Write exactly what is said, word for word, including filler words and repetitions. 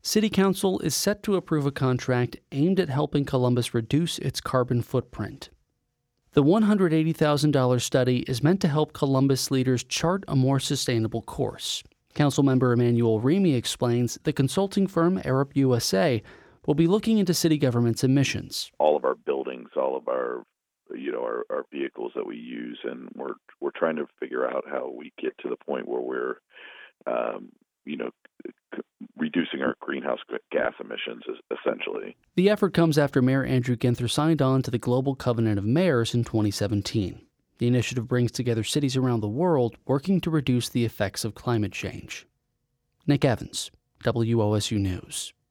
City Council is set to approve a contract aimed at helping Columbus reduce its carbon footprint. The one hundred eighty thousand dollars study is meant to help Columbus leaders chart a more sustainable course. Councilmember Emmanuel Remy explains the consulting firm Arup U S A will be looking into city government's emissions. All of our buildings, all of our, you know, our, our vehicles that we use, and we're we're trying to figure out how we get to the point where we're, um, you know, c- reducing our greenhouse gas emissions, essentially. The effort comes after Mayor Andrew Ginther signed on to the Global Covenant of Mayors in twenty seventeen. The initiative brings together cities around the world working to reduce the effects of climate change. Nick Evans, W O S U News.